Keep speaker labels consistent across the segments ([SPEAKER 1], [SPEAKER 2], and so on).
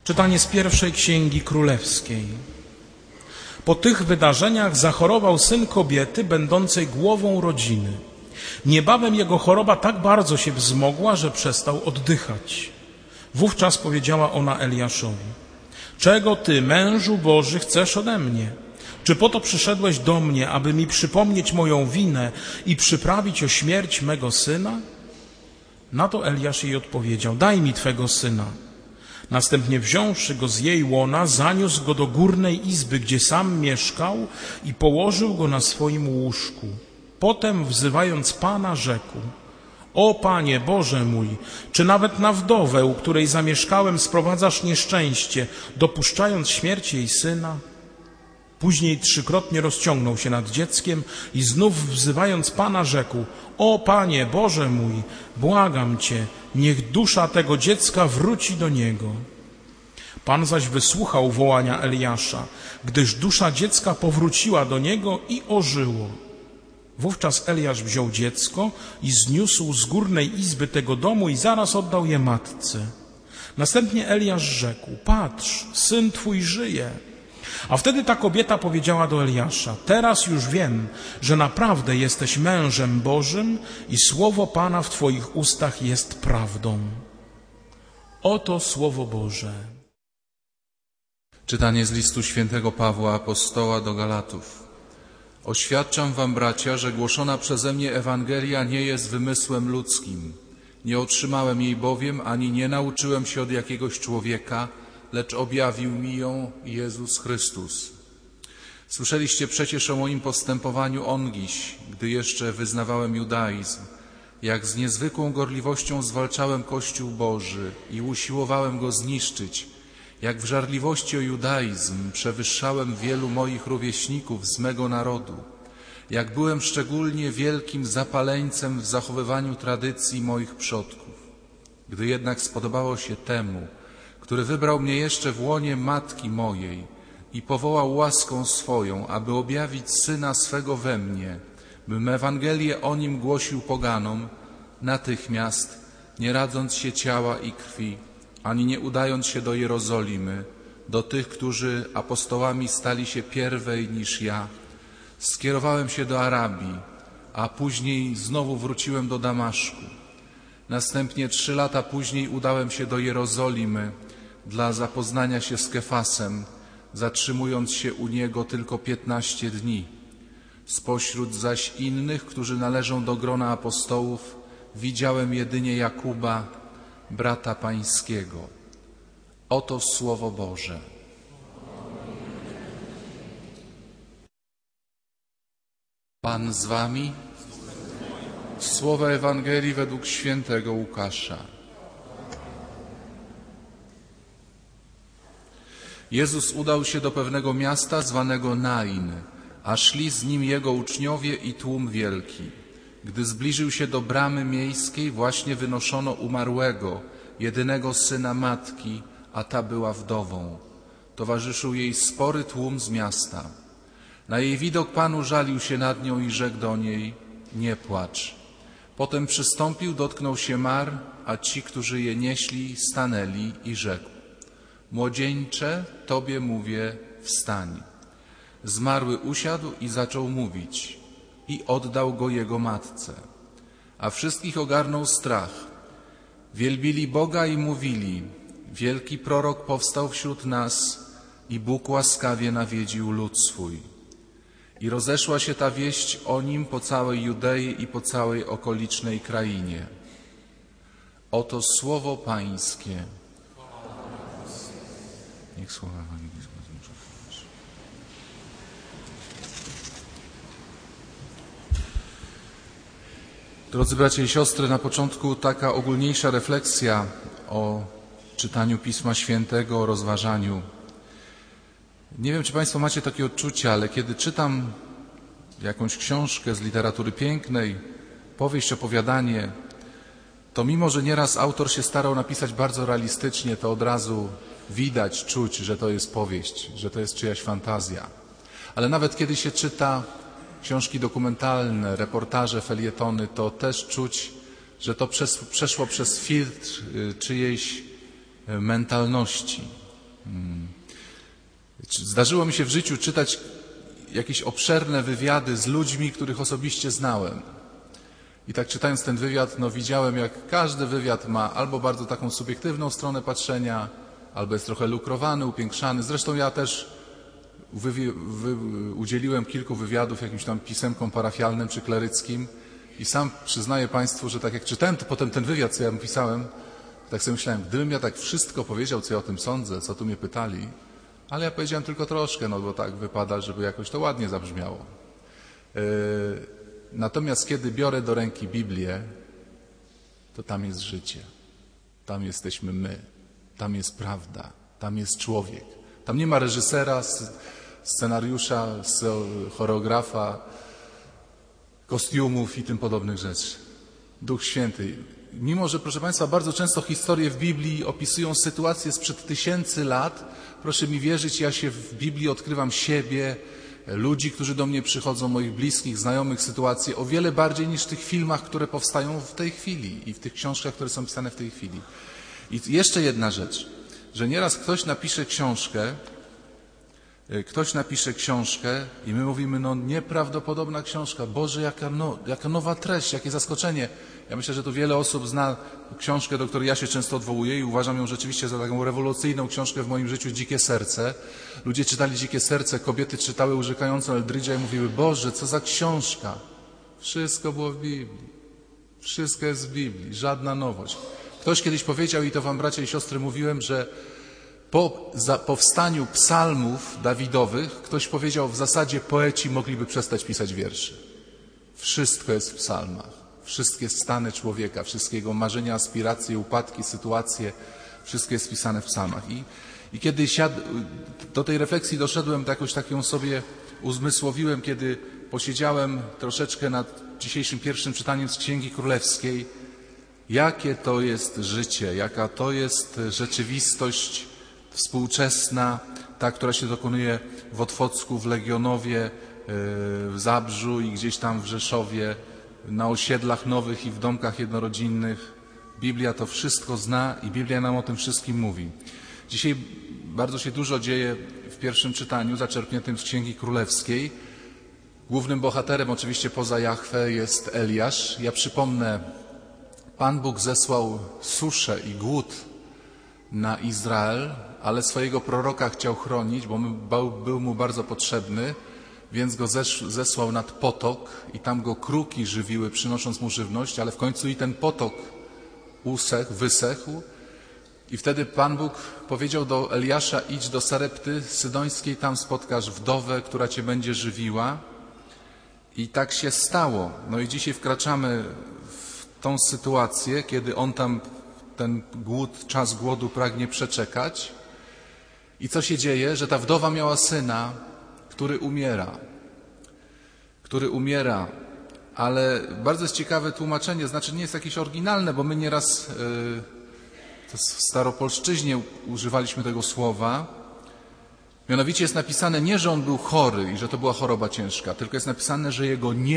[SPEAKER 1] Czytanie z pierwszej Księgi Królewskiej. Po tych wydarzeniach zachorował syn kobiety, będącej głową rodziny. Niebawem jego choroba tak bardzo się wzmogła, że przestał oddychać. Wówczas powiedziała ona Eliaszowi: czego ty, mężu Boży, chcesz ode mnie? Czy po to przyszedłeś do mnie, aby mi przypomnieć moją winę i przyprawić o śmierć mego syna? Na to Eliasz jej odpowiedział: daj mi twego syna. Następnie wziąwszy go z jej łona, zaniósł go do górnej izby, gdzie sam mieszkał, i położył go na swoim łóżku. Potem, wzywając Pana, rzekł: o Panie Boże mój, czy nawet na wdowę, u której zamieszkałem, sprowadzasz nieszczęście, dopuszczając śmierć jej syna? Później trzykrotnie rozciągnął się nad dzieckiem i znów wzywając Pana rzekł: o Panie Boże mój, błagam Cię, niech dusza tego dziecka wróci do niego. Pan zaś wysłuchał wołania Eliasza, gdyż dusza dziecka powróciła do niego i ożyło. Wówczas Eliasz wziął dziecko i zniósł z górnej izby tego domu i zaraz oddał je matce. Następnie Eliasz rzekł: patrz, syn twój żyje. A wtedy ta kobieta powiedziała do Eliasza: teraz już wiem, że naprawdę jesteś mężem Bożym i słowo Pana w twoich ustach jest prawdą. Oto słowo Boże.
[SPEAKER 2] Czytanie z listu świętego Pawła Apostoła do Galatów. Oświadczam wam, bracia, że głoszona przeze mnie Ewangelia nie jest wymysłem ludzkim. Nie otrzymałem jej bowiem, ani nie nauczyłem się od jakiegoś człowieka, lecz objawił mi ją Jezus Chrystus. Słyszeliście przecież o moim postępowaniu ongiś, gdy jeszcze wyznawałem judaizm, jak z niezwykłą gorliwością zwalczałem Kościół Boży i usiłowałem go zniszczyć, jak w żarliwości o judaizm przewyższałem wielu moich rówieśników z mego narodu, jak byłem szczególnie wielkim zapaleńcem w zachowywaniu tradycji moich przodków. Gdy jednak spodobało się temu, który wybrał mnie jeszcze w łonie matki mojej i powołał łaską swoją, aby objawić Syna swego we mnie, bym Ewangelię o Nim głosił poganom, natychmiast, nie radząc się ciała i krwi, ani nie udając się do Jerozolimy, do tych, którzy apostołami stali się pierwej niż ja, skierowałem się do Arabii, a później znowu wróciłem do Damaszku. Następnie 3 lata później udałem się do Jerozolimy dla zapoznania się z Kefasem, zatrzymując się u niego tylko 15 dni. Spośród zaś innych, którzy należą do grona apostołów, widziałem jedynie Jakuba, brata pańskiego. Oto słowo Boże. Pan z wami. Słowa Ewangelii według świętego Łukasza. Jezus udał się do pewnego miasta zwanego Nain, a szli z nim jego uczniowie i tłum wielki. Gdy zbliżył się do bramy miejskiej, właśnie wynoszono umarłego, jedynego syna matki, a ta była wdową. Towarzyszył jej spory tłum z miasta. Na jej widok Pan użalił się nad nią i rzekł do niej: nie płacz. Potem przystąpił, dotknął się mar, a ci, którzy je nieśli, stanęli i rzekł: młodzieńcze, tobie mówię, wstań. Zmarły usiadł i zaczął mówić, i oddał go jego matce. A wszystkich ogarnął strach. Wielbili Boga i mówili: wielki prorok powstał wśród nas i Bóg łaskawie nawiedził lud swój. I rozeszła się ta wieść o nim po całej Judei i po całej okolicznej krainie. Oto słowo Pańskie. Niech słowa Ewangelii. Drodzy bracia i siostry, na początku taka ogólniejsza refleksja o czytaniu Pisma Świętego, o rozważaniu. Nie wiem, czy Państwo macie takie odczucie, ale kiedy czytam jakąś książkę z literatury pięknej, powieść, opowiadanie, to mimo, że nieraz autor się starał napisać bardzo realistycznie, to od razu widać, czuć, że to jest powieść, że to jest czyjaś fantazja. Ale nawet kiedy się czyta książki dokumentalne, reportaże, felietony, to też czuć, że to przeszło przez filtr czyjejś mentalności. Zdarzyło mi się w życiu czytać jakieś obszerne wywiady z ludźmi, których osobiście znałem. I tak czytając ten wywiad, widziałem, jak każdy wywiad ma albo bardzo taką subiektywną stronę patrzenia, albo jest trochę lukrowany, upiększany. Zresztą ja też udzieliłem kilku wywiadów jakimś tam pisemkom parafialnym czy kleryckim i sam przyznaję Państwu, że tak jak czytałem to potem ten wywiad, co ja mu pisałem, tak sobie myślałem, gdybym ja tak wszystko powiedział, co ja o tym sądzę, co tu mnie pytali, ale ja powiedziałem tylko troszkę, bo tak wypada, żeby jakoś to ładnie zabrzmiało. Natomiast kiedy biorę do ręki Biblię, to tam jest życie, tam jesteśmy my, tam jest prawda, tam jest człowiek. Tam nie ma reżysera, scenariusza, choreografa, kostiumów i tym podobnych rzeczy. Duch Święty. Mimo że, proszę Państwa, bardzo często historie w Biblii opisują sytuacje sprzed 1000 lat, proszę mi wierzyć, ja się w Biblii odkrywam siebie, ludzi, którzy do mnie przychodzą, moich bliskich, znajomych, sytuacje o wiele bardziej niż w tych filmach, które powstają w tej chwili i w tych książkach, które są pisane w tej chwili. I jeszcze jedna rzecz, że nieraz ktoś napisze książkę i my mówimy, nieprawdopodobna książka, Boże, jaka nowa treść, jakie zaskoczenie. Ja myślę, że tu wiele osób zna książkę, do której ja się często odwołuję i uważam ją rzeczywiście za taką rewolucyjną książkę w moim życiu, Dzikie serce. Ludzie czytali Dzikie serce, kobiety czytały Urzekającą Eldridge'a i mówiły, Boże, co za książka. Wszystko było w Biblii. Wszystko jest w Biblii, żadna nowość. Ktoś kiedyś powiedział, i to wam bracia i siostry mówiłem, że po powstaniu psalmów Dawidowych ktoś powiedział, w zasadzie poeci mogliby przestać pisać wierszy. Wszystko jest w psalmach. Wszystkie stany człowieka, wszystkie jego marzenia, aspiracje, upadki, sytuacje, wszystko jest wpisane w psalmach. I kiedy do tej refleksji doszedłem, jakoś tak ją sobie uzmysłowiłem, kiedy posiedziałem troszeczkę nad dzisiejszym pierwszym czytaniem z Księgi Królewskiej, jakie to jest życie, jaka to jest rzeczywistość współczesna, ta, która się dokonuje w Otwocku, w Legionowie, w Zabrzu i gdzieś tam w Rzeszowie, na osiedlach nowych i w domkach jednorodzinnych. Biblia to wszystko zna i Biblia nam o tym wszystkim mówi. Dzisiaj bardzo się dużo dzieje w pierwszym czytaniu, zaczerpniętym z Księgi Królewskiej. Głównym bohaterem oczywiście poza Jahwe jest Eliasz. Ja przypomnę, Pan Bóg zesłał suszę i głód na Izrael, ale swojego proroka chciał chronić, bo był mu bardzo potrzebny, więc go zesłał nad potok i tam go kruki żywiły, przynosząc mu żywność, ale w końcu i ten potok wysechł. I wtedy Pan Bóg powiedział do Eliasza, idź do Sarepty Sydońskiej, tam spotkasz wdowę, która cię będzie żywiła. I tak się stało. No i dzisiaj wkraczamy w tą sytuację, kiedy on tam ten czas głodu pragnie przeczekać. I co się dzieje? Że ta wdowa miała syna, który umiera, ale bardzo jest ciekawe tłumaczenie, znaczy nie jest jakieś oryginalne, bo my nieraz w staropolszczyźnie używaliśmy tego słowa. Mianowicie jest napisane nie, że on był chory i że to była choroba ciężka, tylko jest napisane, że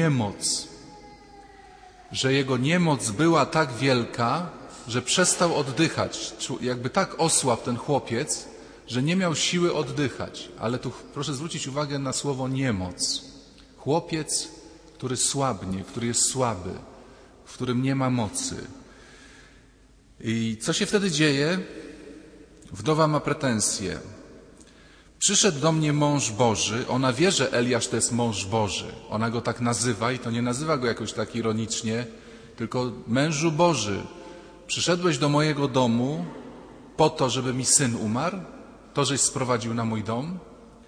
[SPEAKER 2] jego niemoc była tak wielka, że przestał oddychać. Jakby tak osłabł ten chłopiec, że nie miał siły oddychać. Ale tu proszę zwrócić uwagę na słowo niemoc. Chłopiec, który słabnie, który jest słaby, w którym nie ma mocy. I co się wtedy dzieje? Wdowa ma pretensje. Przyszedł do mnie mąż Boży. Ona wie, że Eliasz to jest mąż Boży. Ona go tak nazywa i to nie nazywa go jakoś tak ironicznie, tylko mężu Boży. Przyszedłeś do mojego domu po to, żeby mi syn umarł? To, żeś sprowadził na mój dom?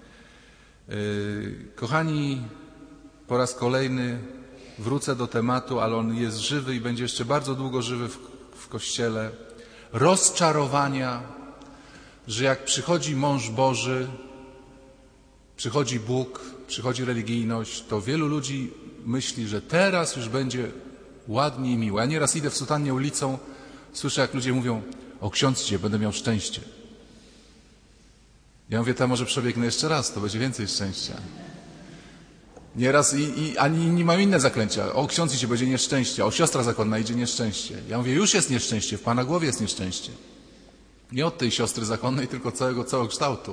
[SPEAKER 2] Kochani, po raz kolejny wrócę do tematu, ale on jest żywy i będzie jeszcze bardzo długo żywy w Kościele. Rozczarowania, że jak przychodzi mąż Boży, przychodzi Bóg, przychodzi religijność, to wielu ludzi myśli, że teraz już będzie ładnie i miło. Ja nieraz idę w sutannie ulicą, słyszę, jak ludzie mówią, o ksiądz idzie, będę miał szczęście. Ja mówię, to może przebiegnę jeszcze raz, to będzie więcej szczęścia. Nieraz ani inni mają inne zaklęcia. O ksiądz idzie, będzie nieszczęście. O siostra zakonna idzie nieszczęście. Ja mówię, już jest nieszczęście, w Pana głowie jest nieszczęście. Nie od tej siostry zakonnej, tylko całego całokształtu.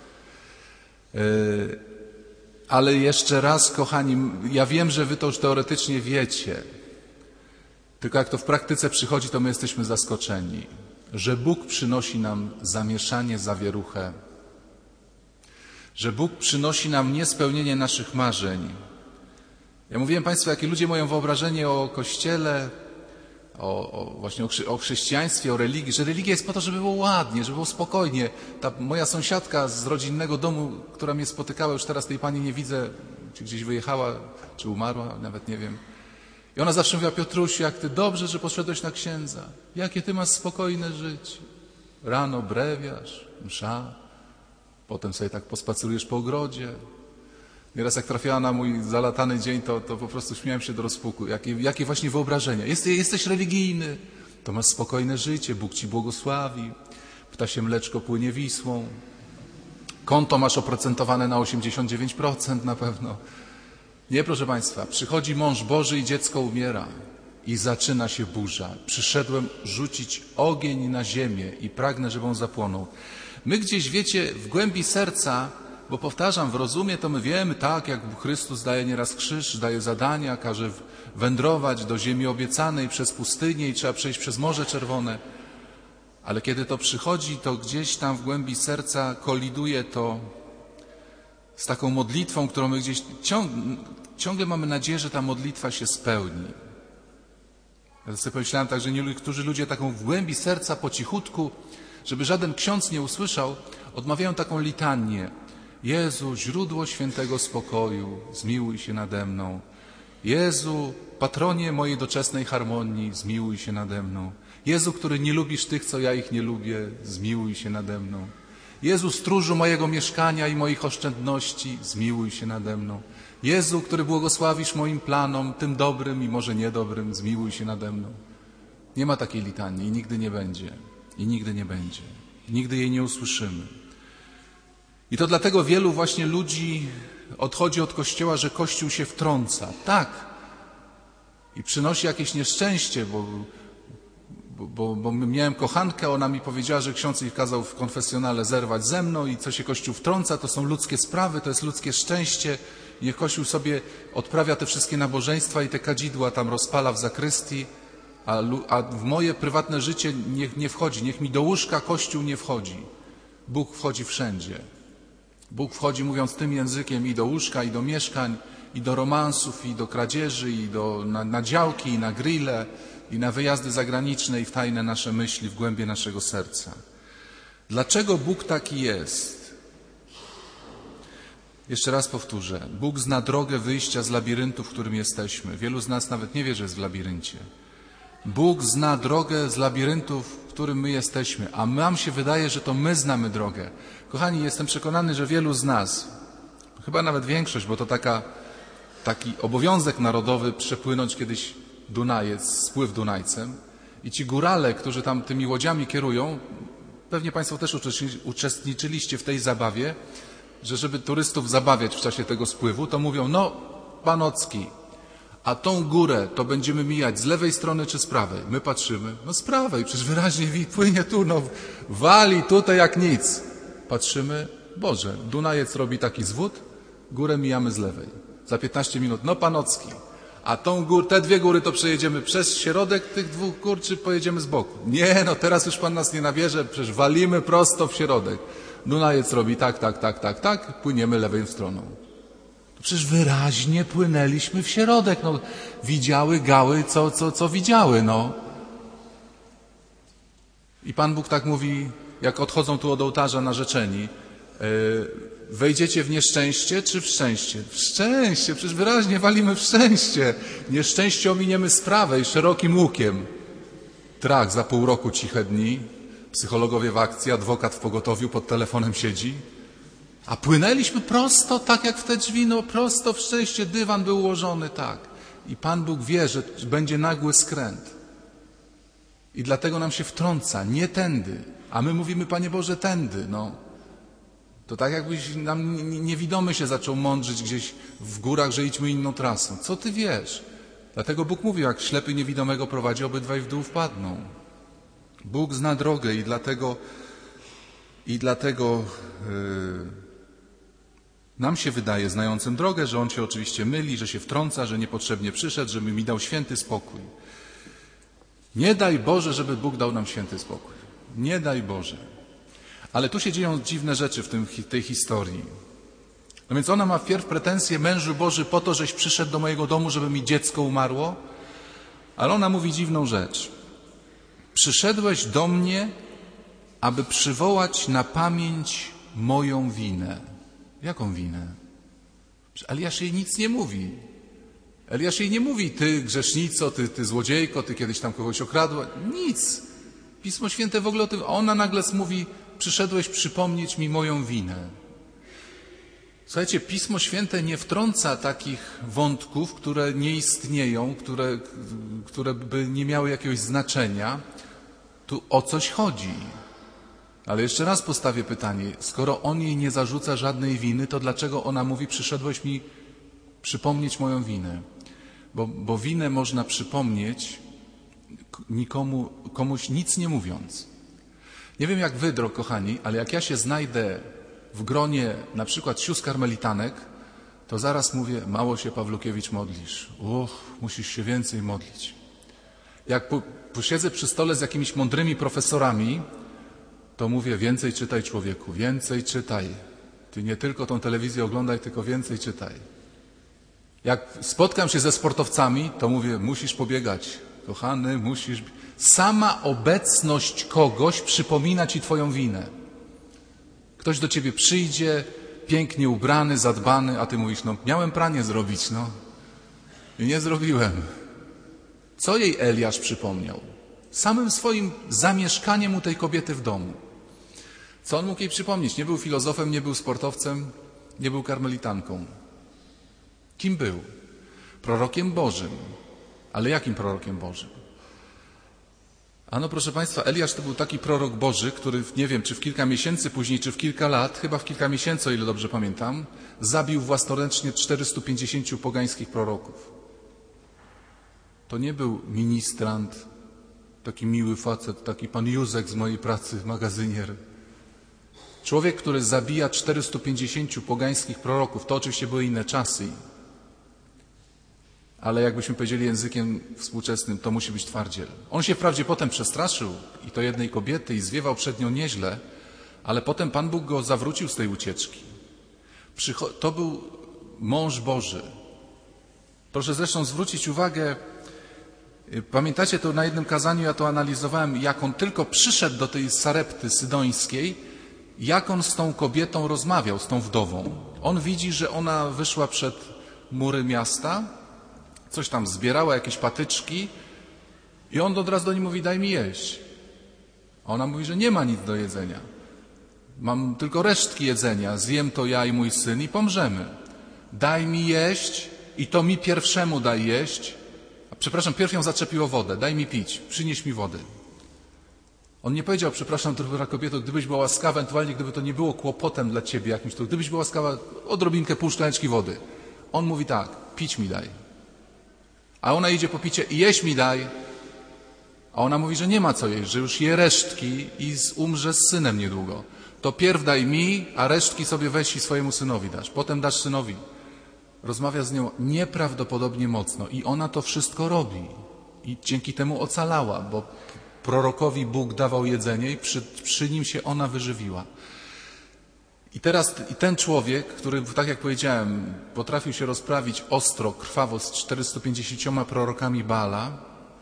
[SPEAKER 2] Ale jeszcze raz, kochani, ja wiem, że wy to już teoretycznie wiecie. Tylko jak to w praktyce przychodzi, to my jesteśmy zaskoczeni, że Bóg przynosi nam zamieszanie, zawieruchę, że Bóg przynosi nam niespełnienie naszych marzeń. Ja mówiłem Państwu, jakie ludzie mają wyobrażenie o Kościele, właśnie o chrześcijaństwie, o religii, że religia jest po to, żeby było ładnie, żeby było spokojnie. Ta moja sąsiadka z rodzinnego domu, która mnie spotykała, już teraz tej pani nie widzę, czy gdzieś wyjechała, czy umarła, nawet nie wiem. I ona zawsze mówiła: Piotrusiu, jak ty dobrze, że poszedłeś na księdza. Jakie ty masz spokojne życie. Rano brewiarz, msza, potem sobie tak pospacerujesz po ogrodzie. Nieraz jak trafiała na mój zalatany dzień, to po prostu śmiałem się do rozpuku. Jakie właśnie wyobrażenia. Jesteś religijny, to masz spokojne życie, Bóg ci błogosławi. Ptasie mleczko płynie Wisłą. Konto masz oprocentowane na 89% na pewno. Nie, proszę Państwa, przychodzi mąż Boży i dziecko umiera i zaczyna się burza. Przyszedłem rzucić ogień na ziemię i pragnę, żeby on zapłonął. My gdzieś, wiecie, w głębi serca, bo powtarzam, w rozumie to my wiemy, tak, jak Chrystus daje nieraz krzyż, daje zadania, każe wędrować do ziemi obiecanej przez pustynię i trzeba przejść przez Morze Czerwone. Ale kiedy to przychodzi, to gdzieś tam w głębi serca koliduje to z taką modlitwą, którą my gdzieś ciągle mamy nadzieję, że ta modlitwa się spełni. Ja sobie pomyślałem tak, że niektórzy ludzie taką w głębi serca po cichutku, żeby żaden ksiądz nie usłyszał, odmawiają taką litanię. Jezu, źródło świętego spokoju, zmiłuj się nade mną. Jezu, patronie mojej doczesnej harmonii, zmiłuj się nade mną. Jezu, który nie lubisz tych, co ja ich nie lubię, zmiłuj się nade mną. Jezu, stróżu mojego mieszkania i moich oszczędności, zmiłuj się nade mną. Jezu, który błogosławisz moim planom, tym dobrym i może niedobrym, zmiłuj się nade mną. Nie ma takiej litanii i nigdy nie będzie. I nigdy nie będzie. Nigdy jej nie usłyszymy. I to dlatego wielu właśnie ludzi odchodzi od Kościoła, że Kościół się wtrąca. Tak. I przynosi jakieś nieszczęście, bo miałem kochankę, ona mi powiedziała, że ksiądz jej kazał w konfesjonale zerwać ze mną i co się Kościół wtrąca, to są ludzkie sprawy, to jest ludzkie szczęście. Niech Kościół sobie odprawia te wszystkie nabożeństwa i te kadzidła tam rozpala w zakrystii, a w moje prywatne życie niech nie wchodzi, niech mi do łóżka Kościół nie wchodzi. Bóg wchodzi wszędzie. Bóg wchodzi, mówiąc tym językiem, i do łóżka, i do mieszkań, i do romansów, i do kradzieży, i na działki, i na grille, i na wyjazdy zagraniczne, i w tajne nasze myśli, w głębie naszego serca. Dlaczego Bóg taki jest? Jeszcze raz powtórzę. Bóg zna drogę wyjścia z labiryntu, w którym jesteśmy. Wielu z nas nawet nie wie, że jest w labiryncie. Bóg zna drogę z labiryntu, w którym my jesteśmy, a nam się wydaje, że to my znamy drogę. Kochani, jestem przekonany, że wielu z nas, chyba nawet większość, bo to taki obowiązek narodowy przepłynąć kiedyś Dunajec, spływ Dunajcem i ci górale, którzy tam tymi łodziami kierują, pewnie Państwo też uczestniczyliście w tej zabawie, że żeby turystów zabawiać w czasie tego spływu, to mówią, no Panocki, a tą górę to będziemy mijać z lewej strony czy z prawej? My patrzymy, no z prawej, przecież wyraźnie płynie tu, no wali tutaj jak nic. Patrzymy, Boże, Dunajec robi taki zwód, górę mijamy z lewej. Za 15 minut, no Panocki, a te dwie góry to przejedziemy przez środek tych dwóch gór, czy pojedziemy z boku? Nie, no teraz już Pan nas nie nabierze, przecież walimy prosto w środek. Dunajec robi tak, płyniemy lewą stroną. Przecież wyraźnie płynęliśmy w środek, no widziały gały, co widziały, no. I Pan Bóg tak mówi, jak odchodzą tu od ołtarza narzeczeni, wejdziecie w nieszczęście czy w szczęście? W szczęście, przecież wyraźnie walimy w szczęście. Nieszczęście ominiemy z prawej, szerokim łukiem. Trach, za pół roku ciche dni, psychologowie w akcji, adwokat w pogotowiu, pod telefonem siedzi. A płynęliśmy prosto, tak jak w te drzwi, no prosto w szczęście, dywan był ułożony, tak. I Pan Bóg wie, że będzie nagły skręt. I dlatego nam się wtrąca, nie tędy. A my mówimy, Panie Boże, tędy, no. To tak jakbyś nam niewidomy się zaczął mądrzyć gdzieś w górach, że idźmy inną trasą. Co Ty wiesz? Dlatego Bóg mówi, jak ślepy niewidomego prowadzi, obydwaj w dół wpadną. Bóg zna drogę i dlatego I dlatego nam się wydaje, znającym drogę, że on się oczywiście myli, że się wtrąca, że niepotrzebnie przyszedł, żeby mi dał święty spokój. Nie daj Boże, żeby Bóg dał nam święty spokój. Nie daj Boże. Ale tu się dzieją dziwne rzeczy w tej historii. No więc ona ma wpierw pretensje: mężu Boży, po to, żeś przyszedł do mojego domu, żeby mi dziecko umarło. Ale ona mówi dziwną rzecz. Przyszedłeś do mnie, aby przywołać na pamięć moją winę. Jaką winę? Eliasz jej nic nie mówi. Eliasz jej nie mówi: ty grzesznico, ty złodziejko, ty kiedyś tam kogoś okradła. Nic. Pismo Święte w ogóle o tym. Ona nagle mówi: przyszedłeś przypomnieć mi moją winę. Słuchajcie, Pismo Święte nie wtrąca takich wątków, które nie istnieją, które by nie miały jakiegoś znaczenia. Tu o coś chodzi. Ale jeszcze raz postawię pytanie. Skoro on jej nie zarzuca żadnej winy, to dlaczego ona mówi: przyszedłeś mi przypomnieć moją winę? Bo winę można przypomnieć komuś nic nie mówiąc. Nie wiem jak wy, kochani, ale jak ja się znajdę w gronie na przykład sióstr karmelitanek, to zaraz mówię: mało się, Pawlukiewicz, modlisz. Musisz się więcej modlić. Jak posiedzę przy stole z jakimiś mądrymi profesorami, to mówię: więcej czytaj, człowieku, więcej czytaj. Ty nie tylko tą telewizję oglądaj, tylko więcej czytaj. Jak spotkam się ze sportowcami, to mówię: musisz pobiegać, kochany, musisz. Sama obecność kogoś przypomina ci twoją winę. Ktoś do ciebie przyjdzie, pięknie ubrany, zadbany, a ty mówisz: no miałem pranie zrobić, i nie zrobiłem. Co jej Eliasz przypomniał? Samym swoim zamieszkaniem u tej kobiety w domu. Co on mógł jej przypomnieć? Nie był filozofem, nie był sportowcem, nie był karmelitanką. Kim był? Prorokiem Bożym. Ale jakim prorokiem Bożym? Ano, proszę Państwa, Eliasz to był taki prorok Boży, który, nie wiem, czy w kilka miesięcy później, czy w kilka lat, chyba w kilka miesięcy, o ile dobrze pamiętam, zabił własnoręcznie 450 pogańskich proroków. To nie był ministrant, taki miły facet, taki pan Józek z mojej pracy, magazynier. Człowiek, który zabija 450 pogańskich proroków, to oczywiście były inne czasy. Ale jakbyśmy powiedzieli językiem współczesnym, to musi być twardziel. On się wprawdzie potem przestraszył i to jednej kobiety i zwiewał przed nią nieźle, ale potem Pan Bóg go zawrócił z tej ucieczki. To był mąż Boży. Proszę zresztą zwrócić uwagę, pamiętacie to na jednym kazaniu, ja to analizowałem, jak on tylko przyszedł do tej Sarepty sydońskiej, jak on z tą kobietą rozmawiał, z tą wdową. On widzi, że ona wyszła przed mury miasta, coś tam zbierała, jakieś patyczki i on od razu do niej mówi: daj mi jeść. A ona mówi, że nie ma nic do jedzenia. Mam tylko resztki jedzenia, zjem to ja i mój syn i pomrzemy. Daj mi jeść i to mi pierwszemu daj jeść. Przepraszam, pierw ją zaczepiło wodę. Daj mi pić, przynieś mi wody. On nie powiedział: przepraszam, droga kobieto, gdybyś była łaskawa, ewentualnie gdyby to nie było kłopotem dla ciebie jakimś, to gdybyś była łaskawa, odrobinkę, pół szklaneczki wody. On mówi tak: pić mi daj. A ona idzie po picie i jeść mi daj. A ona mówi, że nie ma co jeść, że już je resztki i umrze z synem niedługo. To pierw daj mi, a resztki sobie weź i swojemu synowi dasz. Potem dasz synowi. Rozmawia z nią nieprawdopodobnie mocno i ona to wszystko robi. I dzięki temu ocalała, bo prorokowi Bóg dawał jedzenie i przy nim się ona wyżywiła. I teraz ten człowiek, który, tak jak powiedziałem, potrafił się rozprawić ostro, krwawo z 450 prorokami Baala,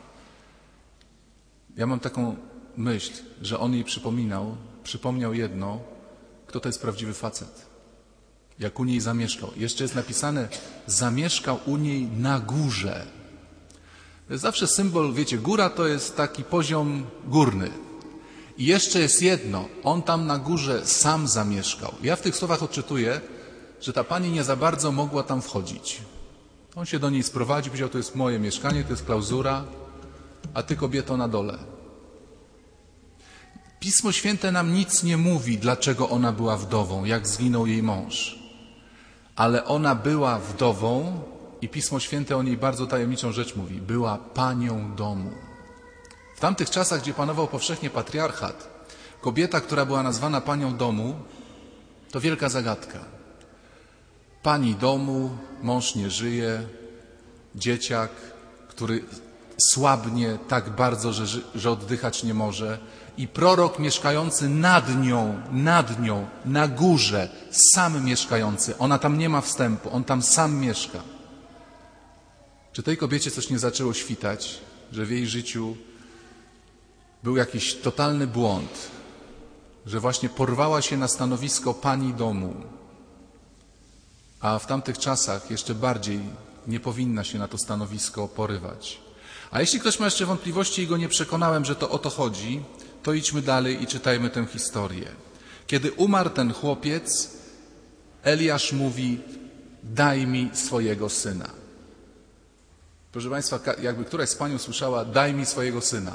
[SPEAKER 2] ja mam taką myśl, że on jej przypomniał jedno: kto to jest prawdziwy facet. Jak u niej zamieszkał. Jeszcze jest napisane: zamieszkał u niej na górze. To jest zawsze symbol, wiecie, góra to jest taki poziom górny. I jeszcze jest jedno, on tam na górze sam zamieszkał. Ja w tych słowach odczytuję, że ta pani nie za bardzo mogła tam wchodzić. On się do niej sprowadził, powiedział: to jest moje mieszkanie, to jest klauzura, a ty, kobieto, na dole. Pismo Święte nam nic nie mówi, dlaczego ona była wdową, jak zginął jej mąż. Ale ona była wdową i Pismo Święte o niej bardzo tajemniczą rzecz mówi. Była panią domu. W tamtych czasach, gdzie panował powszechnie patriarchat, Kobieta, która była nazwana panią domu, to wielka zagadka. Pani domu, mąż nie żyje, dzieciak, który słabnie tak bardzo, że oddychać nie może, i prorok mieszkający nad nią, na górze, sam mieszkający. Ona tam nie ma wstępu, on tam sam mieszka. Czy tej kobiecie coś nie zaczęło świtać, że w jej życiu był jakiś totalny błąd, że właśnie porwała się na stanowisko pani domu, a w tamtych czasach jeszcze bardziej nie powinna się na to stanowisko porywać. A jeśli ktoś ma jeszcze wątpliwości i go nie przekonałem, że to o to chodzi, to idźmy dalej i czytajmy tę historię. Kiedy umarł ten chłopiec, Eliasz mówi: daj mi swojego syna. Proszę Państwa, jakby któraś z Panią słyszała: daj mi swojego syna.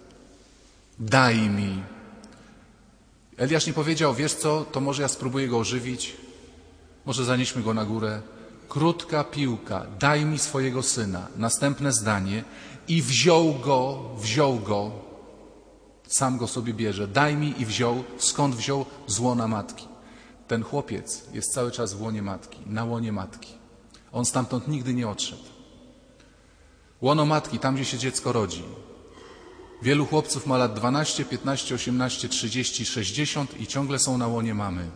[SPEAKER 2] Daj mi. Eliasz nie powiedział: wiesz co, to może ja spróbuję go ożywić, może zanieśmy go na górę. Krótka piłka: daj mi swojego syna. Następne zdanie: i wziął go, sam go sobie bierze. Daj mi i wziął. Skąd wziął? Z łona matki. Ten chłopiec jest cały czas w łonie matki, na łonie matki. On stamtąd nigdy nie odszedł. Łono matki, tam gdzie się dziecko rodzi. Wielu chłopców ma lat 12, 15, 18, 30, 60 i ciągle są na łonie mamy.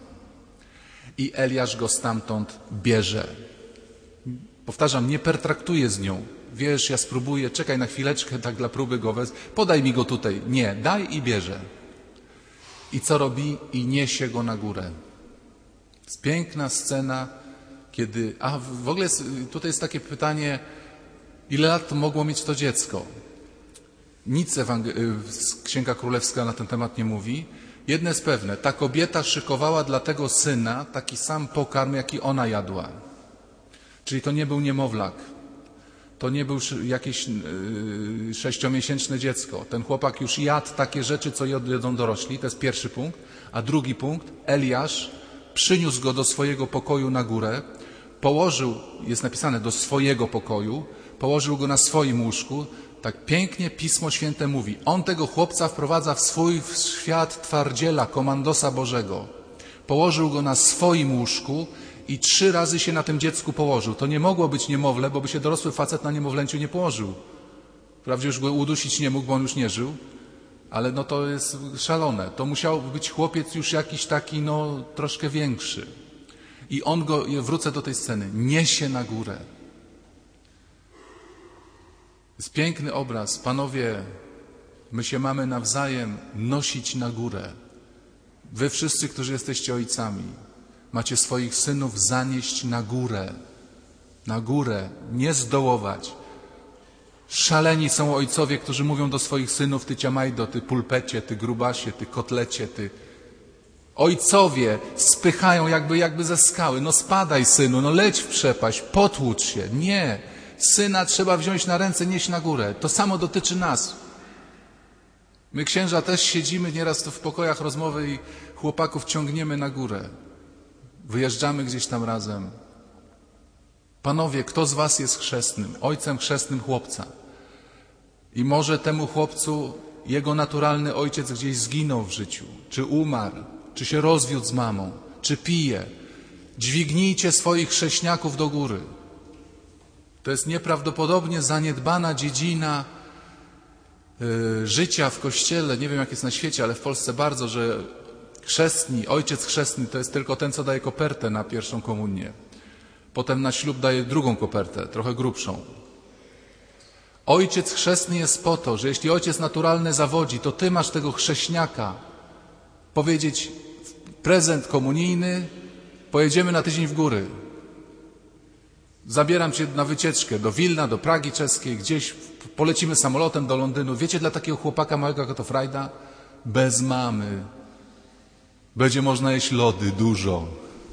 [SPEAKER 2] I Eliasz go stamtąd bierze. Powtarzam, nie pertraktuje z nią. Wiesz, ja spróbuję, czekaj na chwileczkę, tak dla próby go wezmę. Podaj mi go tutaj. Nie, daj i bierze. I co robi? I niesie go na górę. Jest piękna scena, kiedy... A w ogóle tutaj jest takie pytanie, ile lat to mogło mieć to dziecko? Nic Księga Królewska na ten temat nie mówi. Jedno jest pewne, ta kobieta szykowała dla tego syna taki sam pokarm, jaki ona jadła. Czyli to nie był niemowlak. To nie był jakieś 6-miesięczne dziecko. Ten chłopak już jadł takie rzeczy, co jedzą dorośli. To jest pierwszy punkt. A drugi punkt, Eliasz przyniósł go do swojego pokoju na górę, położył, jest napisane, do swojego pokoju, położył go na swoim łóżku. Tak pięknie Pismo Święte mówi. On tego chłopca wprowadza w swój świat twardziela, komandosa Bożego. Położył go na swoim łóżku i 3 razy się na tym dziecku położył. To nie mogło być niemowlę, bo by się dorosły facet na niemowlęciu nie położył. Wprawdzie już go udusić nie mógł, bo on już nie żył, ale no to jest szalone. To musiał być chłopiec już jakiś taki, no troszkę większy. I on go, wrócę do tej sceny, niesie na górę. Jest piękny obraz. Panowie, my się mamy nawzajem nosić na górę. Wy wszyscy, którzy jesteście ojcami, macie swoich synów zanieść na górę. Na górę, nie zdołować. Szaleni są ojcowie, którzy mówią do swoich synów: ty ciamajdo, ty pulpecie, ty grubasie, ty kotlecie, ty... Ojcowie spychają jakby ze skały. No spadaj, synu, no leć w przepaść, potłucz się. Nie. Syna trzeba wziąć na ręce, nieść na górę. To samo dotyczy nas. My, księża, też siedzimy nieraz tu w pokojach rozmowy i chłopaków ciągniemy na górę. Wyjeżdżamy gdzieś tam razem. Panowie, kto z was jest chrzestnym? Ojcem chrzestnym chłopca. I może temu chłopcu jego naturalny ojciec gdzieś zginął w życiu, czy umarł, czy się rozwiódł z mamą, czy pije. Dźwignijcie swoich chrześniaków do góry. To jest nieprawdopodobnie zaniedbana dziedzina życia w Kościele. Nie wiem, jak jest na świecie, ale w Polsce bardzo, że chrzestni, ojciec chrzestny to jest tylko ten, co daje kopertę na pierwszą komunię. Potem na ślub daje drugą kopertę, trochę grubszą. Ojciec chrzestny jest po to, że jeśli ojciec naturalny zawodzi, to ty masz tego chrześniaka powiedzieć: prezent komunijny, pojedziemy na tydzień w góry. Zabieram cię na wycieczkę do Wilna, do Pragi czeskiej, gdzieś polecimy samolotem do Londynu. Wiecie, dla takiego chłopaka małego, jaka to frajda? Bez mamy. Będzie można jeść lody dużo.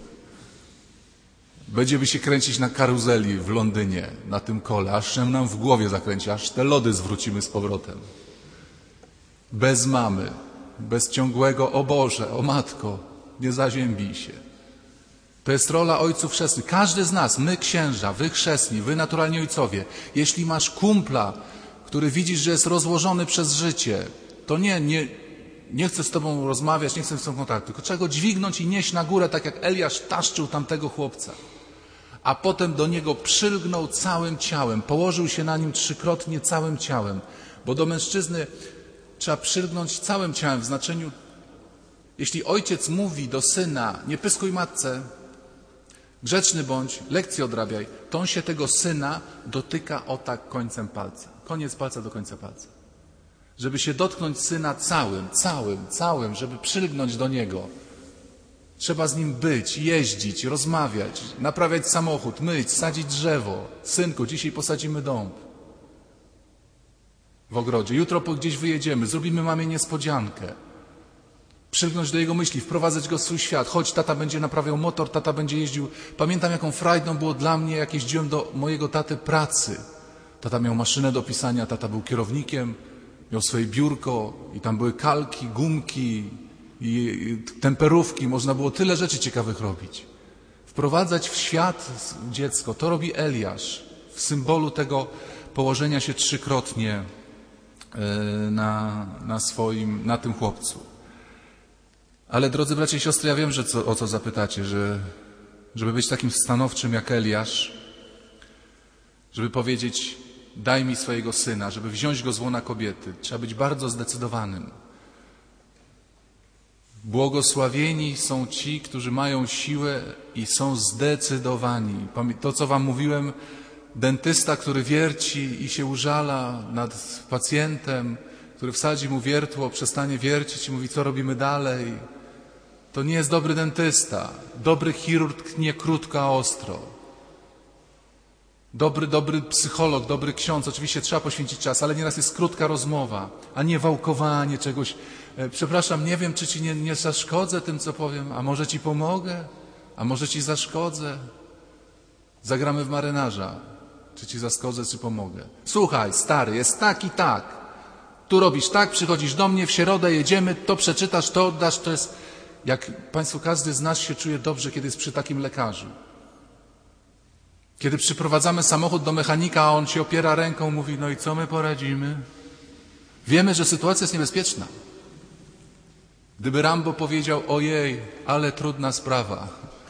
[SPEAKER 2] Będziemy się kręcić na karuzeli w Londynie, na tym kole, aż nam w głowie zakręci, aż te lody zwrócimy z powrotem. Bez mamy, bez ciągłego: o Boże, o Matko, nie zaziębij się. To jest rola ojców chrzestnych. Każdy z nas, my księża, wy chrzestni, wy naturalni ojcowie. Jeśli masz kumpla, który widzisz, że jest rozłożony przez życie, to nie chcę z tobą rozmawiać, nie chcę z tobą kontaktu, tylko trzeba go dźwignąć i nieść na górę, tak jak Eliasz taszczył tamtego chłopca. A potem do niego przylgnął całym ciałem, położył się na nim 3-krotnie całym ciałem, bo do mężczyzny trzeba przylgnąć całym ciałem, w znaczeniu, jeśli ojciec mówi do syna, nie pyskuj matce, grzeczny bądź, lekcję odrabiaj, to on się tego syna dotyka o tak końcem palca. Koniec palca do końca palca. Żeby się dotknąć syna całym, żeby przylgnąć do niego. Trzeba z nim być, jeździć, rozmawiać, naprawiać samochód, myć, sadzić drzewo. Synku, dzisiaj posadzimy dąb w ogrodzie. Jutro gdzieś wyjedziemy, zrobimy mamie niespodziankę. Przylgnąć do jego myśli, wprowadzać go w swój świat. Chodź, tata będzie naprawiał motor, tata będzie jeździł. Pamiętam, jaką frajdą było dla mnie, jak jeździłem do mojego taty pracy. Tata miał maszynę do pisania, tata był kierownikiem, miał swoje biurko i tam były kalki, gumki i temperówki. Można było tyle rzeczy ciekawych robić. Wprowadzać w świat dziecko, to robi Eliasz w symbolu tego położenia się 3-krotnie na tym chłopcu. Ale drodzy bracia i siostry, ja wiem, że o co zapytacie, żeby być takim stanowczym jak Eliasz, żeby powiedzieć, daj mi swojego syna, żeby wziąć go z łona kobiety, trzeba być bardzo zdecydowanym. Błogosławieni są ci, którzy mają siłę i są zdecydowani. To, co wam mówiłem, dentysta, który wierci i się użala nad pacjentem, który wsadzi mu wiertło, przestanie wiercić i mówi, co robimy dalej. To nie jest dobry dentysta. Dobry chirurg tnie krótko, a ostro. Dobry psycholog, dobry ksiądz. Oczywiście trzeba poświęcić czas, ale nieraz jest krótka rozmowa, a nie wałkowanie czegoś. Przepraszam, nie wiem, czy ci nie zaszkodzę tym, co powiem. A może ci pomogę? A może ci zaszkodzę? Zagramy w marynarza. Czy ci zaszkodzę, czy pomogę? Słuchaj, stary, jest tak i tak. Tu robisz tak, przychodzisz do mnie, w środę jedziemy, to przeczytasz, to oddasz, to jest... Jak Państwo, każdy z nas się czuje dobrze, kiedy jest przy takim lekarzu. Kiedy przyprowadzamy samochód do mechanika, a on się opiera ręką, mówi, no i co my poradzimy? Wiemy, że sytuacja jest niebezpieczna. Gdyby Rambo powiedział, ojej, ale trudna sprawa.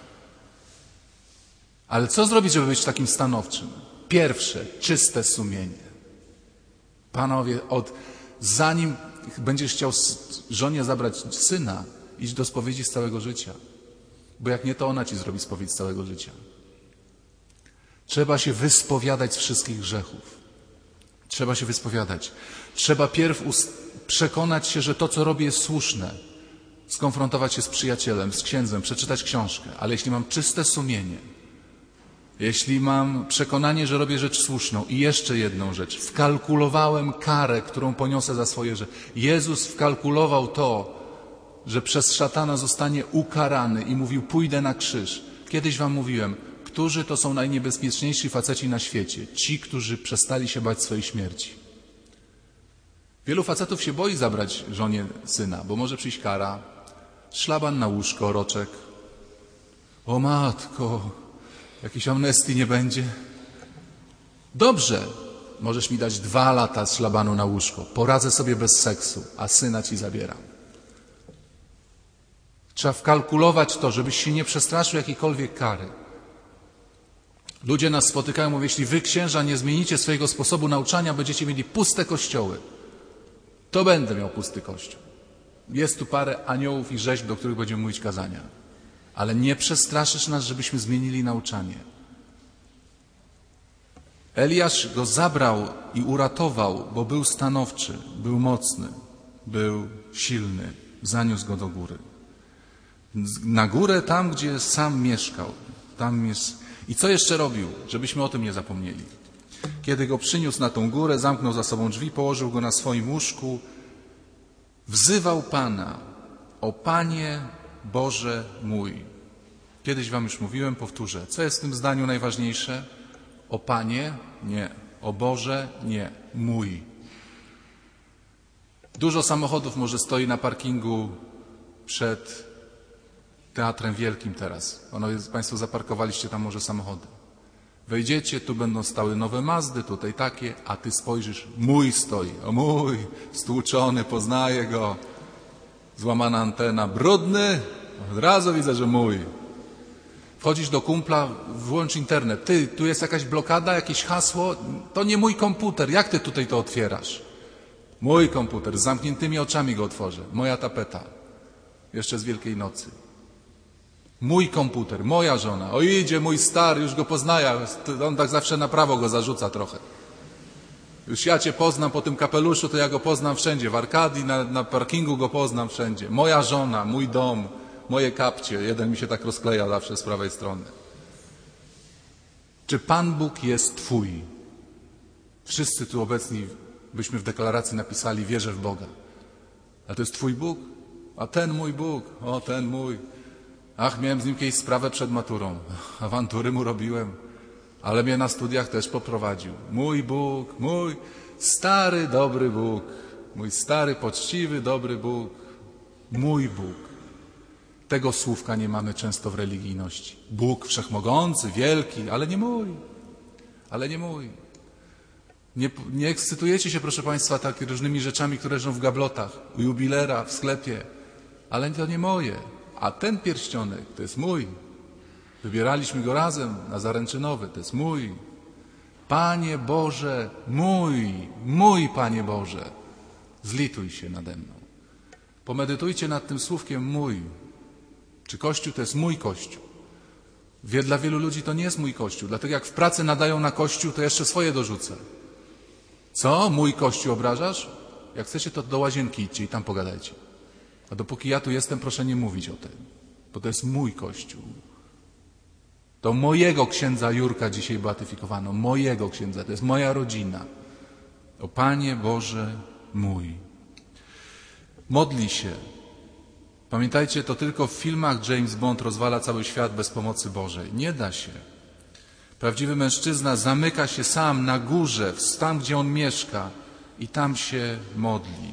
[SPEAKER 2] Ale co zrobić, żeby być takim stanowczym? Pierwsze, czyste sumienie. Panowie, zanim będziesz chciał żonie zabrać syna, idź do spowiedzi z całego życia. Bo jak nie, to ona ci zrobi spowiedź z całego życia. Trzeba się wyspowiadać z wszystkich grzechów. Trzeba się wyspowiadać. Trzeba pierw przekonać się, że to, co robię, jest słuszne. Skonfrontować się z przyjacielem, z księdzem, przeczytać książkę. Ale jeśli mam czyste sumienie, jeśli mam przekonanie, że robię rzecz słuszną i jeszcze jedną rzecz, wkalkulowałem karę, którą poniosę za swoje rzeczy. Jezus wkalkulował to, że przez szatana zostanie ukarany i mówił, pójdę na krzyż. Kiedyś wam mówiłem, którzy to są najniebezpieczniejsi faceci na świecie? Ci, którzy przestali się bać swojej śmierci. Wielu facetów się boi zabrać żonie syna, bo może przyjść kara, szlaban na łóżko, roczek. O matko, jakiejś amnestii nie będzie. Dobrze, możesz mi dać 2 lata szlabanu na łóżko. Poradzę sobie bez seksu, a syna ci zabieram. Trzeba wkalkulować to, żebyś się nie przestraszył jakiejkolwiek kary. Ludzie nas spotykają, mówią, jeśli wy, księża, nie zmienicie swojego sposobu nauczania, będziecie mieli puste kościoły. To będę miał pusty kościół. Jest tu parę aniołów i rzeźb, do których będziemy mówić kazania. Ale nie przestraszysz nas, żebyśmy zmienili nauczanie. Eliasz go zabrał i uratował, bo był stanowczy, był mocny, był silny. Zaniósł go do góry. Na górę, tam, gdzie sam mieszkał. I co jeszcze robił, żebyśmy o tym nie zapomnieli? Kiedy go przyniósł na tą górę, zamknął za sobą drzwi, położył go na swoim łóżku, wzywał Pana, o Panie Boże mój. Kiedyś wam już mówiłem, powtórzę. Co jest w tym zdaniu najważniejsze? O Panie? Nie. O Boże? Nie. Mój. Dużo samochodów może stoi na parkingu przed Teatrem Wielkim teraz. Państwo zaparkowaliście tam może samochody. Wejdziecie, tu będą stały nowe Mazdy, tutaj takie, a ty spojrzysz, mój stoi, o mój, stłuczony, poznaję go. złamana antena, brudny, od razu widzę, że mój. Wchodzisz do kumpla, włącz internet. Ty, tu jest jakaś blokada, jakieś hasło, to nie mój komputer, jak ty tutaj to otwierasz? Mój komputer, z zamkniętymi oczami go otworzę, moja tapeta, jeszcze z Wielkiej Nocy. Mój komputer, moja żona, o idzie mój stary, już go poznaję, on tak zawsze na prawo go zarzuca trochę. Już ja cię poznam po tym kapeluszu, to ja go poznam wszędzie, w Arkadii, na parkingu go poznam wszędzie. Moja żona, mój dom, moje kapcie, jeden mi się tak rozkleja zawsze z prawej strony. Czy Pan Bóg jest Twój? Wszyscy tu obecni byśmy w deklaracji napisali, wierzę w Boga. A to jest Twój Bóg? A ten mój Bóg, o ten mój. Ach, miałem z nim kiedyś sprawę przed maturą. Awantury mu robiłem, ale mnie na studiach też poprowadził. Mój Bóg, mój stary, dobry Bóg. Mój stary, poczciwy, dobry Bóg. Mój Bóg. Tego słówka nie mamy często w religijności. Bóg wszechmogący, wielki, ale nie mój. Ale nie mój. Nie ekscytujecie się, proszę Państwa, tak różnymi rzeczami, które leżą w gablotach, u jubilera, w sklepie. Ale to nie moje. A ten pierścionek to jest mój. Wybieraliśmy go razem na zaręczynowy. To jest mój. Panie Boże, mój Panie Boże, zlituj się nade mną. Pomedytujcie nad tym słówkiem mój. Czy Kościół to jest mój Kościół? Dla wielu ludzi to nie jest mój Kościół. Dlatego jak w pracy nadają na Kościół, to jeszcze swoje dorzucę. Co? Mój Kościół obrażasz? Jak chcecie, to do łazienki idźcie i tam pogadajcie. A dopóki ja tu jestem, proszę nie mówić o tym. Bo to jest mój Kościół. To mojego księdza Jurka dzisiaj beatyfikowano. Mojego księdza. To jest moja rodzina. O Panie Boże mój. Modli się. Pamiętajcie, to tylko w filmach James Bond rozwala cały świat bez pomocy Bożej. Nie da się. Prawdziwy mężczyzna zamyka się sam na górze, tam gdzie on mieszka i tam się modli.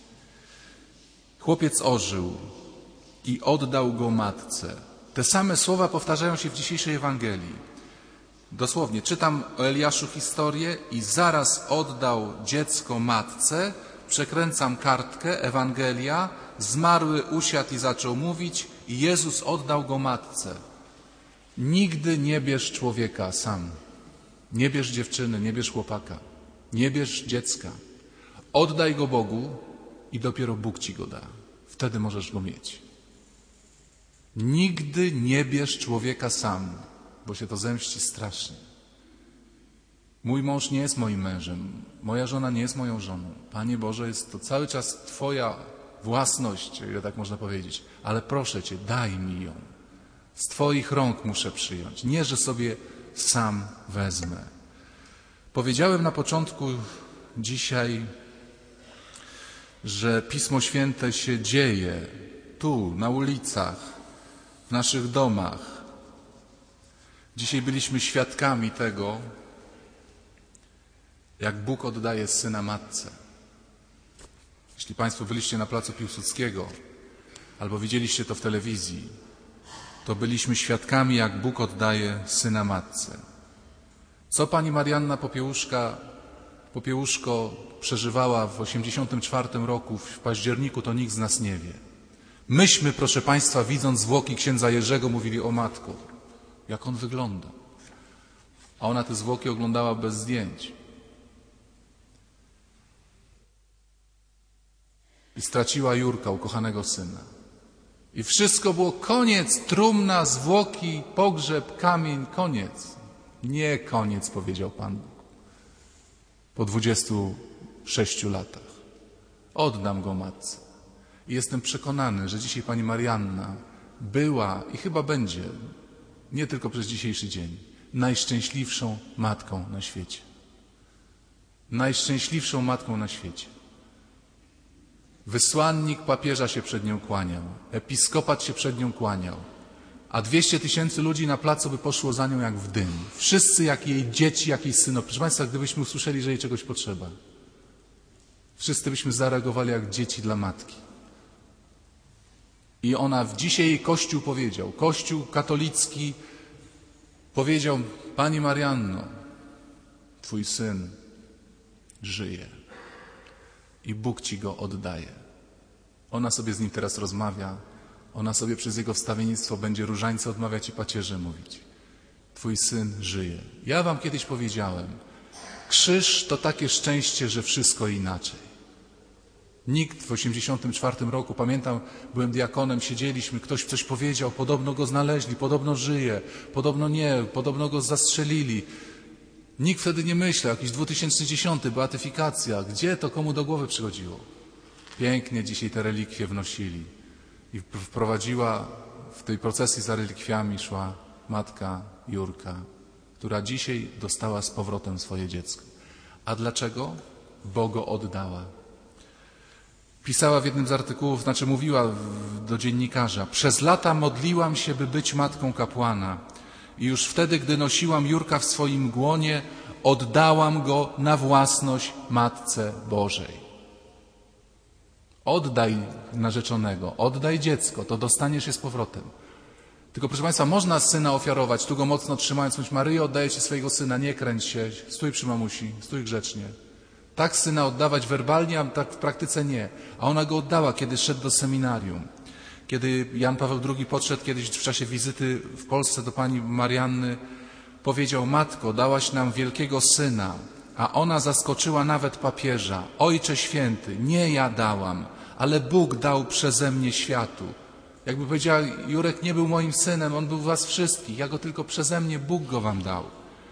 [SPEAKER 2] Chłopiec ożył i oddał go matce. Te same słowa powtarzają się w dzisiejszej Ewangelii. Dosłownie, czytam o Eliaszu historię i zaraz oddał dziecko matce, przekręcam kartkę, Ewangelia, zmarły usiadł i zaczął mówić i Jezus oddał go matce. Nigdy nie bierz człowieka sam. Nie bierz dziewczyny, nie bierz chłopaka. Nie bierz dziecka. Oddaj go Bogu i dopiero Bóg ci go da. Wtedy możesz go mieć. Nigdy nie bierz człowieka sam, bo się to zemści strasznie. Mój mąż nie jest moim mężem. Moja żona nie jest moją żoną. Panie Boże, jest to cały czas Twoja własność, o ile tak można powiedzieć. Ale proszę Cię, daj mi ją. Z Twoich rąk muszę przyjąć. Nie, że sobie sam wezmę. Powiedziałem na początku dzisiaj, że Pismo Święte się dzieje tu, na ulicach, w naszych domach. Dzisiaj byliśmy świadkami tego, jak Bóg oddaje Syna Matce. Jeśli Państwo byliście na placu Piłsudskiego albo widzieliście to w telewizji, to byliśmy świadkami, jak Bóg oddaje Syna Matce. Co pani Marianna Popiełuszko przeżywała w 1984 roku w październiku, to nikt z nas nie wie. Myśmy, proszę Państwa, widząc zwłoki księdza Jerzego, mówili: o matko, jak on wygląda. A ona te zwłoki oglądała bez zdjęć. I straciła Jurka, ukochanego syna. I wszystko było koniec, trumna, zwłoki, pogrzeb, kamień, koniec. Nie koniec, powiedział Pan Bóg. Po 26 latach. Oddam go matce. I jestem przekonany, że dzisiaj pani Marianna była i chyba będzie, nie tylko przez dzisiejszy dzień, najszczęśliwszą matką na świecie. Najszczęśliwszą matką na świecie. Wysłannik papieża się przed nią kłaniał, episkopat się przed nią kłaniał, a 200 000 ludzi na placu by poszło za nią jak w dym. Wszyscy jak jej dzieci, jak jej synowie. Proszę Państwa, gdybyśmy usłyszeli, że jej czegoś potrzeba, wszyscy byśmy zareagowali jak dzieci dla matki. I ona, dzisiaj jej Kościół powiedział, Kościół katolicki powiedział: Pani Marianno, Twój syn żyje i Bóg Ci go oddaje. Ona sobie z nim teraz rozmawia. Ona sobie przez jego wstawiennictwo będzie różańce odmawiać i pacierze mówić. Twój syn żyje. Ja wam kiedyś powiedziałem, krzyż to takie szczęście, że wszystko inaczej. Nikt w 1984 roku, pamiętam, byłem diakonem, siedzieliśmy, ktoś coś powiedział, podobno go znaleźli, podobno żyje, podobno nie, podobno go zastrzelili. Nikt wtedy nie myślał, jakiś 2010, beatyfikacja, gdzie to komu do głowy przychodziło? Pięknie dzisiaj te relikwie wnosili i wprowadziła, w tej procesji za relikwiami szła matka Jurka, która dzisiaj dostała z powrotem swoje dziecko. A dlaczego? Bo go oddała. Pisała w jednym z artykułów, mówiła do dziennikarza: przez lata modliłam się, by być matką kapłana i już wtedy, gdy nosiłam Jurka w swoim głonie, oddałam go na własność Matce Bożej. Oddaj narzeczonego, oddaj dziecko, to dostaniesz je z powrotem. Tylko, proszę Państwa, można syna ofiarować, tu go mocno trzymając, mówić: Maryjo, oddaję Ci swojego syna, nie kręć się, stój przy mamusi, stój grzecznie. Tak syna oddawać werbalnie, a tak w praktyce nie. A ona go oddała, kiedy szedł do seminarium. Kiedy Jan Paweł II podszedł kiedyś w czasie wizyty w Polsce do pani Marianny, powiedział: Matko, dałaś nam wielkiego syna. A ona zaskoczyła nawet papieża: Ojcze Święty, nie ja dałam, ale Bóg dał przeze mnie światu. Jakby powiedziała: Jurek nie był moim synem, on był was wszystkich, ja go tylko przeze mnie, Bóg go wam dał.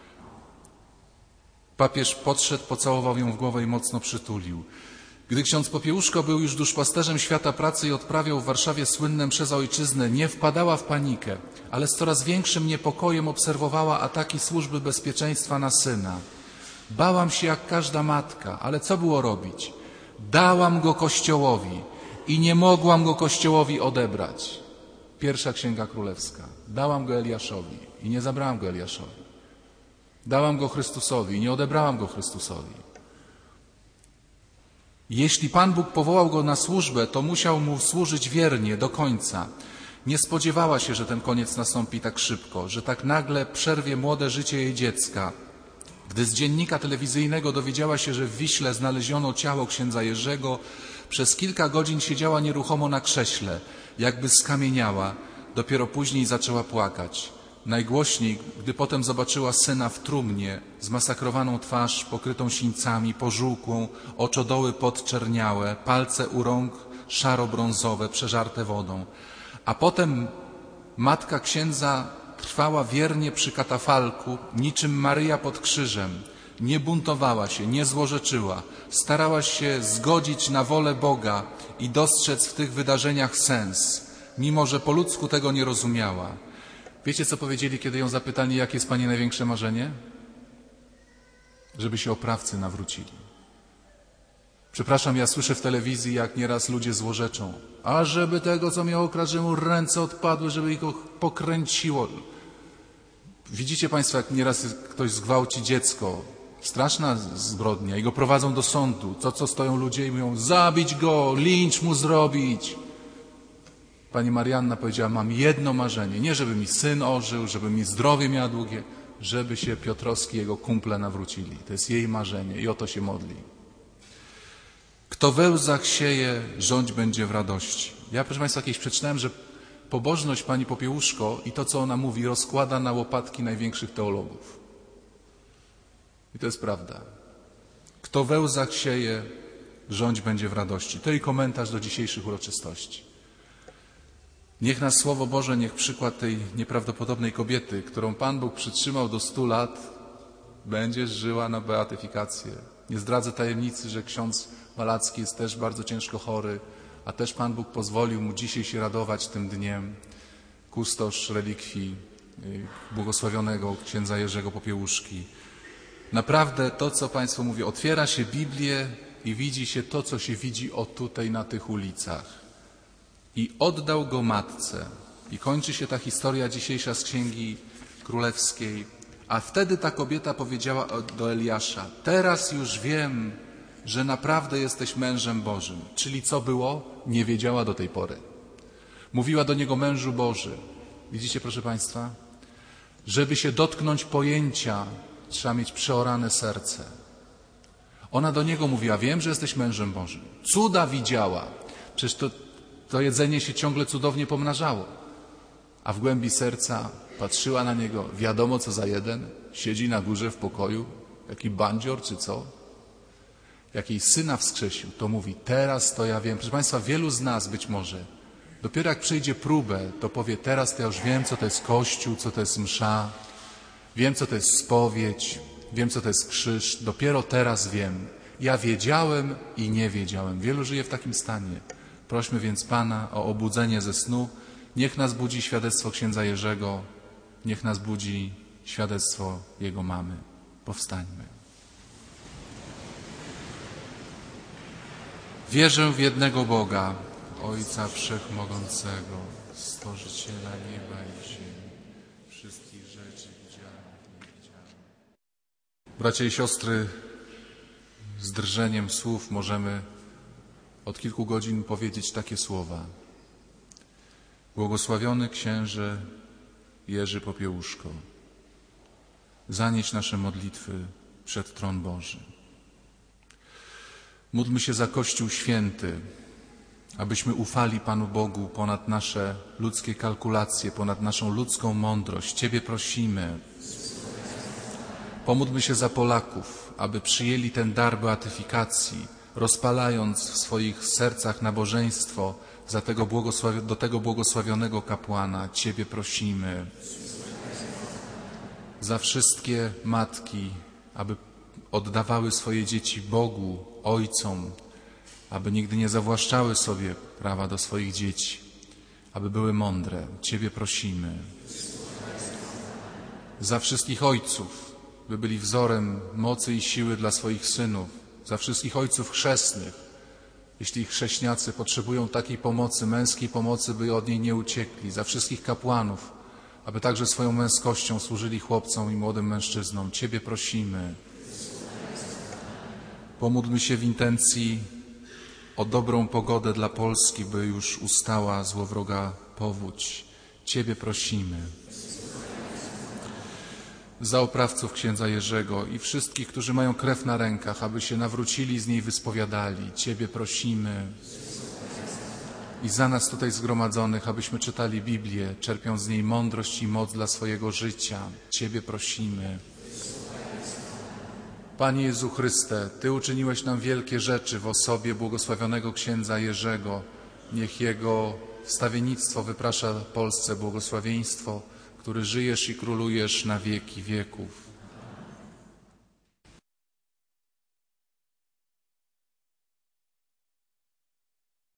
[SPEAKER 2] Papież podszedł, pocałował ją w głowę i mocno przytulił. Gdy ksiądz Popiełuszko był już duszpasterzem świata pracy i odprawiał w Warszawie słynnem Przez Ojczyznę, nie wpadała w panikę, ale z coraz większym niepokojem obserwowała ataki służby bezpieczeństwa na syna. Bałam się jak każda matka, ale co było robić? Dałam go Kościołowi i nie mogłam go Kościołowi odebrać. Pierwsza Księga Królewska. Dałam go Eliaszowi i nie zabrałam go Eliaszowi. Dałam go Chrystusowi i nie odebrałam go Chrystusowi. Jeśli Pan Bóg powołał go na służbę, to musiał mu służyć wiernie do końca. Nie spodziewała się, że ten koniec nastąpi tak szybko, że tak nagle przerwie młode życie jej dziecka. Gdy z dziennika telewizyjnego dowiedziała się, że w Wiśle znaleziono ciało księdza Jerzego, przez kilka godzin siedziała nieruchomo na krześle, jakby skamieniała. Dopiero później zaczęła płakać. Najgłośniej, gdy potem zobaczyła syna w trumnie, zmasakrowaną twarz pokrytą sińcami, pożółkłą, oczodoły podczerniałe, palce u rąk szaro-brązowe, przeżarte wodą. A potem matka księdza trwała wiernie przy katafalku, niczym Maryja pod krzyżem. Nie buntowała się, nie złorzeczyła. Starała się zgodzić na wolę Boga i dostrzec w tych wydarzeniach sens, mimo że po ludzku tego nie rozumiała. Wiecie, co powiedzieli, kiedy ją zapytali, jakie jest Pani największe marzenie? Żeby się oprawcy nawrócili. Przepraszam, ja słyszę w telewizji, jak nieraz ludzie złorzeczą. A żeby tego, co miał okradł, że mu ręce odpadły, żeby ich go pokręciło. Widzicie Państwo, jak nieraz ktoś zgwałci dziecko. Straszna zbrodnia. I go prowadzą do sądu. Co stoją ludzie i mówią: zabić go, lincz mu zrobić. Pani Marianna powiedziała: mam jedno marzenie. Nie, żeby mi syn ożył, żeby mi zdrowie miała długie, żeby się Piotrowski i jego kumple nawrócili. To jest jej marzenie i o to się modli. Kto we łzach sieje, rządź będzie w radości. Ja, proszę Państwa, kiedyś przeczytałem, że pobożność pani Popiełuszko i to, co ona mówi, rozkłada na łopatki największych teologów. I to jest prawda. Kto we łzach sieje, rządź będzie w radości. To i komentarz do dzisiejszych uroczystości. Niech nas Słowo Boże, niech przykład tej nieprawdopodobnej kobiety, którą Pan Bóg przytrzymał do 100 lat, będzie żyła na beatyfikację. Nie zdradzę tajemnicy, że ksiądz Malacki jest też bardzo ciężko chory, a też Pan Bóg pozwolił mu dzisiaj się radować tym dniem. Kustosz relikwii błogosławionego księdza Jerzego Popiełuszki. Naprawdę to, co Państwu mówię, otwiera się Biblię i widzi się to, co się widzi o tutaj na tych ulicach. I oddał go matce. I kończy się ta historia dzisiejsza z Księgi Królewskiej. A wtedy ta kobieta powiedziała do Eliasza: teraz już wiem, że naprawdę jesteś mężem Bożym. Czyli co było? Nie wiedziała do tej pory. Mówiła do niego: mężu Boży. Widzicie, proszę Państwa? Żeby się dotknąć pojęcia, trzeba mieć przeorane serce. Ona do niego mówiła: wiem, że jesteś mężem Bożym. Cuda widziała. Przecież to to jedzenie się ciągle cudownie pomnażało. A w głębi serca patrzyła na niego, wiadomo co za jeden, siedzi na górze w pokoju, jaki bandzior czy co. Jak jej syna wskrzesił, to mówi, teraz to ja wiem. Proszę Państwa, wielu z nas być może, dopiero jak przejdzie próbę, to powie, teraz to ja już wiem, co to jest Kościół, co to jest msza, wiem, co to jest spowiedź, wiem, co to jest krzyż, dopiero teraz wiem. Ja wiedziałem i nie wiedziałem. Wielu żyje w takim stanie. Prośmy więc Pana o obudzenie ze snu. Niech nas budzi świadectwo księdza Jerzego, niech nas budzi świadectwo jego mamy. Powstańmy. Wierzę w jednego Boga, Ojca Wszechmogącego, Stworzyciela nieba i ziemi, wszystkich rzeczy widzianych i niewidzianych. Bracia i siostry, z drżeniem słów możemy od kilku godzin powiedzieć takie słowa. Błogosławiony księże Jerzy Popiełuszko, zanieś nasze modlitwy przed tron Boży. Módlmy się za Kościół święty, abyśmy ufali Panu Bogu ponad nasze ludzkie kalkulacje, ponad naszą ludzką mądrość. Ciebie prosimy. Pomódlmy się za Polaków, aby przyjęli ten dar beatyfikacji, rozpalając w swoich sercach nabożeństwo do tego błogosławionego kapłana. Ciebie prosimy. Za wszystkie matki, aby oddawały swoje dzieci Bogu, ojcom, aby nigdy nie zawłaszczały sobie prawa do swoich dzieci, aby były mądre. Ciebie prosimy. Za wszystkich ojców, by byli wzorem mocy i siły dla swoich synów, za wszystkich ojców chrzestnych, jeśli chrześniacy potrzebują takiej pomocy, męskiej pomocy, by od niej nie uciekli, za wszystkich kapłanów, aby także swoją męskością służyli chłopcom i młodym mężczyznom. Ciebie prosimy. Pomódlmy się w intencji o dobrą pogodę dla Polski, by już ustała złowroga powódź. Ciebie prosimy. Za oprawców księdza Jerzego i wszystkich, którzy mają krew na rękach, aby się nawrócili i z niej wyspowiadali. Ciebie prosimy. I za nas tutaj zgromadzonych, abyśmy czytali Biblię, czerpiąc z niej mądrość i moc dla swojego życia. Ciebie prosimy. Panie Jezu Chryste, Ty uczyniłeś nam wielkie rzeczy w osobie błogosławionego księdza Jerzego. Niech jego wstawiennictwo wyprasza Polsce błogosławieństwo, który żyjesz i królujesz na wieki wieków.